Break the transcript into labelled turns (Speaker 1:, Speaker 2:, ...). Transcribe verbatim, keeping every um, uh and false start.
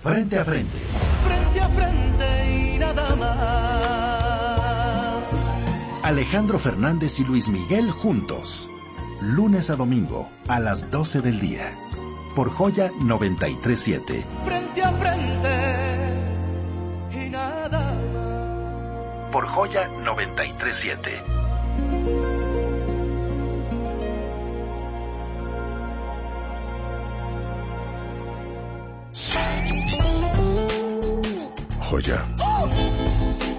Speaker 1: Frente a frente.
Speaker 2: Frente a frente y nada más.
Speaker 1: Alejandro Fernández y Luis Miguel juntos. Lunes a domingo a las doce del día. Por Joya noventa y tres punto siete.
Speaker 2: Frente a frente y nada más.
Speaker 1: Por Joya noventa y tres punto siete. Joya.